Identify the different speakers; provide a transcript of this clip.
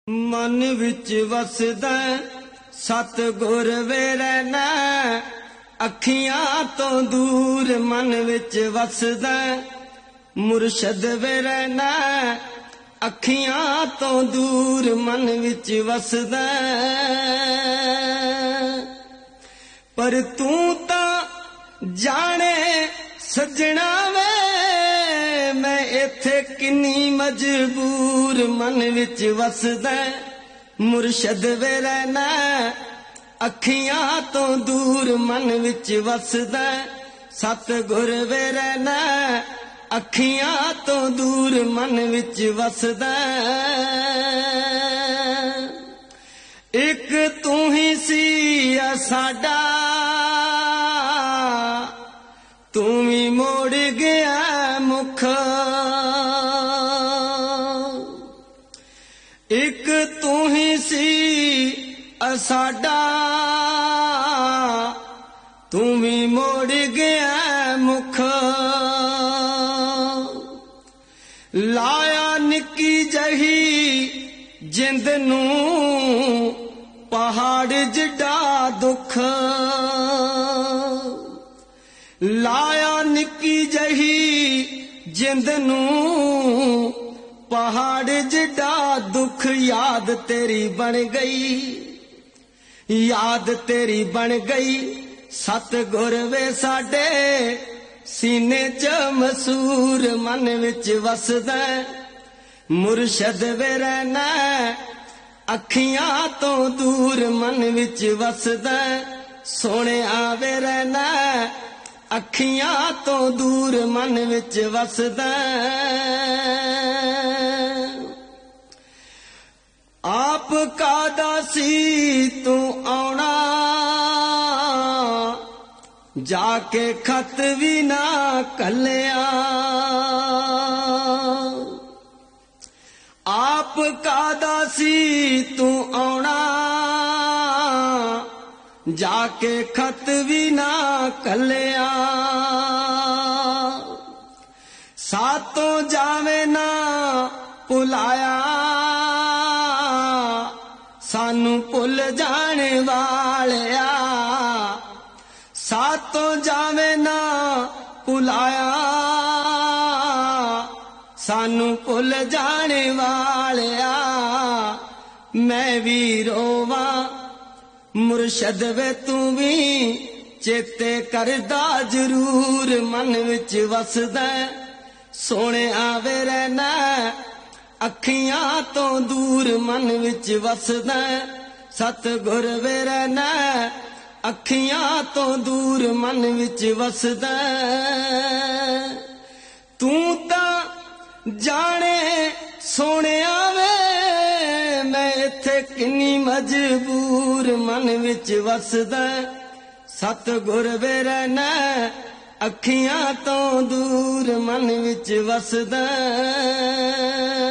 Speaker 1: मन विच वसदा सतगुर वे रहना, अखियां तो दूर मन विच वसदा मुर्शद वे रहना, अखियां तो दूर मन विच वसदा। पर तू तां जाने सजना वे, मैं इत्थे किन्नी मजबूर मन विच वसदा मुर्शद वे रहना, अखियां तो दूर मन विच वसदा सतगुर वे रहना, अखियां तो दूर मन विच वसदा। एक तू ही सी साडा, तू भी मोड़ गया मुख, एक तू ही सी साडा, तू भी मोड़ गया मुख। लाया निक्की जही जिंद नू पहाड़ जिड्डा दुख, लाया निक्की जही जिंद नू पहाड़ जिड्डा दुख। याद तेरी बन गई, याद तेरी बन गई सतगुर वे साडे सीने च मसूर मन विच वसदा मुर्शद वे रहना, अखियां तो दूर मन विच वसदा सोने आवे रहना, अखियां तो दूर मन विच वसदा। आप कादा सी तू आउणा, जाके खत भी ना कलिया। आप कादा सी तू आउणा, जाके खत भी ना कलिया। सातों जावे ना भुलाया, सानू भुल जाने वालिया। सातों जावे ना भुलाया, सानू भुल जाने वालिया। मैं भी रोवा मुर्शद वे तू भी चेते करदा जरूर मन विच वसदा सोने आवे रहना, अखियां तो दूर मन विच वसदा सतगुर वे रहना, अखियां तो दूर मन विच वसदा। तू तां जाने सोने वे, मैं इत्थे किन्नी मजबूर मन विच वसदा सतगुर वे रहना, अखियां तो दूर मन विच वसदा।